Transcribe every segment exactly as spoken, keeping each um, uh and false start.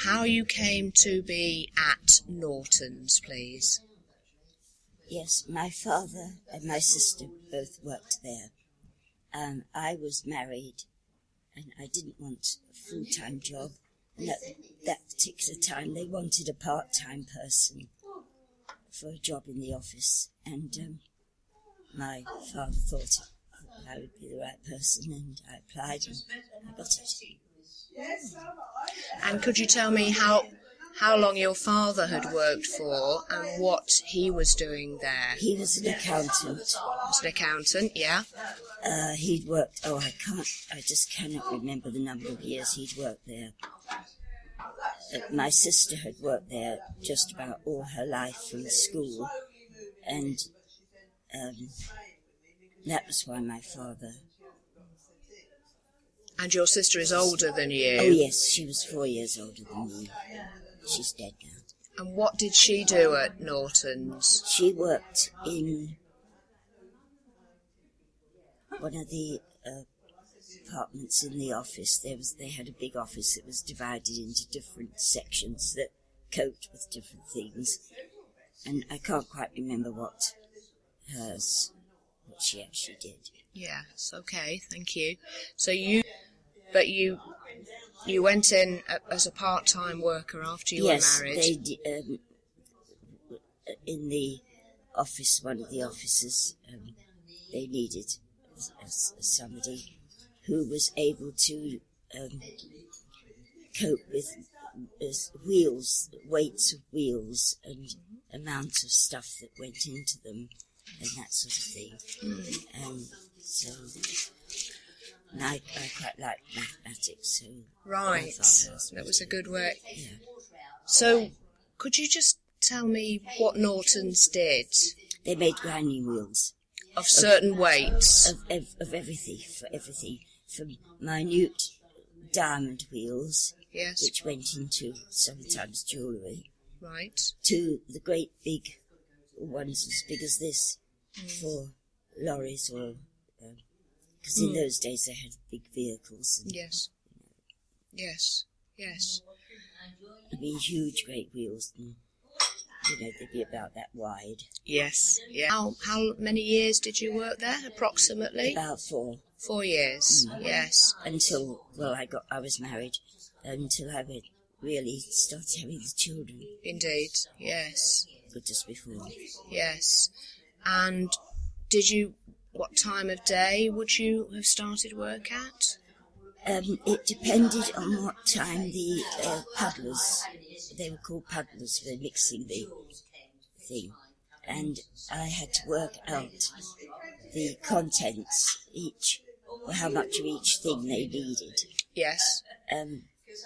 how you came to be at Norton's, please. Yes, my father and my sister both worked there. Um, I was married and I didn't want a full-time job. And at that particular time they wanted a part-time person for a job in the office. And um, my father thought I would be the right person, and I applied and I got it. And could you tell me how how long your father had worked for and what he was doing there? He was an accountant. Was an accountant, yeah. Uh, he'd worked, oh, I can't, I just cannot remember the number of years he'd worked there. Uh, my sister had worked there just about all her life from school, and um, that was why my father... And your sister is older than you? Oh, yes, she was four years older than me. She's dead now. And what did she do at Norton's? She worked in one of the uh, apartments in the office. There was, they had a big office that was divided into different sections that coped with different things. And I can't quite remember what hers, what she actually did. Yes, okay, thank you. So you, but you, you went in as a part-time worker after you yes, were married? Yes, they, um, in the office, one of the offices, um, they needed somebody who was able to um, cope with uh, wheels, weights of wheels and amounts of stuff that went into them and that sort of thing. Mm. And so and I, I quite liked mathematics. So right, that was a good work. Yeah. So could you just tell me what Norton's did? They made grinding wheels. Of certain of, weights? Of, of, of everything, for everything. From minute diamond wheels, yes, which went into sometimes jewellery, right, to the great big ones as big as this mm. for lorries or... Because um, mm. in those days they had big vehicles. And, yes, you know, yes, yes. I mean, huge, great wheels, and, you know, they'd be about that wide. Yes, yeah. How, how many years did you work there, approximately? About four. Four years, mm. yes. Until, well, I got, I was married, until I would really started having the children. Indeed, yes. But just before. Yes. And did you, what time of day would you have started work at? Um, it depended on what time the uh, puddlers, they were called puddlers for mixing the thing, and I had to work out the contents each, or how much of each thing they needed. Yes. Um,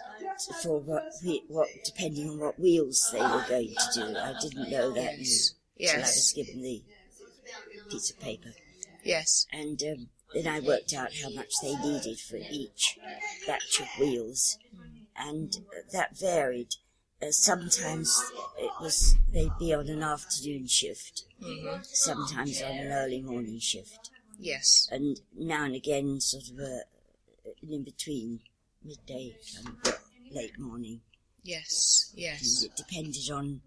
for what, what, depending on what wheels they were going to do. I didn't know that yes. until yes. I was given the piece of paper. Yes. And um, then I worked out how much they needed for each batch of wheels, and that varied. Uh, sometimes it was they'd be on an afternoon shift, mm-hmm. sometimes on an early morning shift. Yes. And now and again, sort of a, an in between, midday, kind of late morning. Yes. Yes. And it depended on,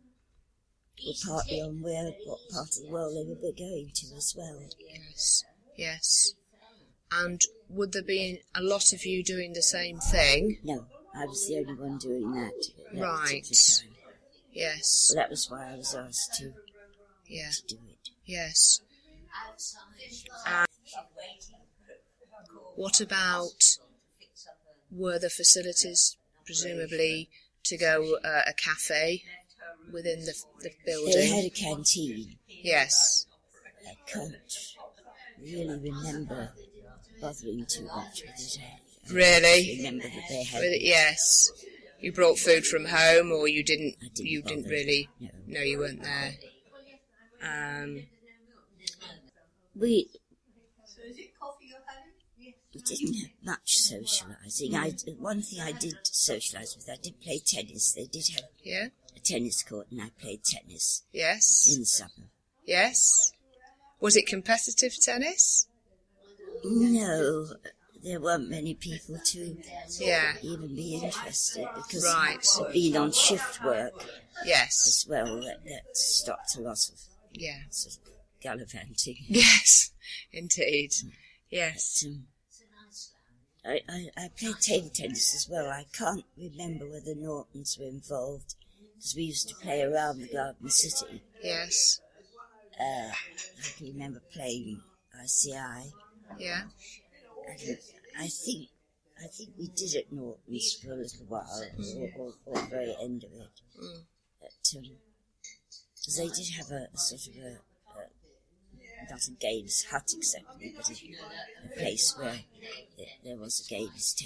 or partly on where, what part of the world they were going to as well. Yes. Yes. And would there be a lot of you doing the same thing? No, I was the only one doing that at that right. particular time. Yes. Well, that was why I was asked to, yeah. to do it. Yes. Uh, what about, were the facilities presumably to go uh, a cafe within the, the building? They had a canteen. Yes. I can't really remember bothering too much with it. I really? Remember that they had. With it, yes. You brought food from home, or you didn't? I didn't you bother. didn't really? No. No, you weren't there. Um. We. We didn't have much socialising. I one thing I did socialise with. I did play tennis. They did have yeah. a tennis court, and I played tennis. Yes. In the summer. Yes. Was it competitive tennis? No, there weren't many people to Yeah. even be interested, because Right. I'd been on shift work Yes. as well. That, that stopped a lot of Yeah. sort of gallivanting. Yes. Indeed. Yes. But, um, I, I, I played table tennis as well. I can't remember whether Nortons were involved, because we used to play around the Garden City. Yes. Uh, I can remember playing I C I. Yeah. And I think I think we did at Norton's for a little while, mm. or, or, or the very end of it. Mm. But, um, 'cause they did have a, a sort of a, a, not a games hut exactly, but a, a place where there, there was a games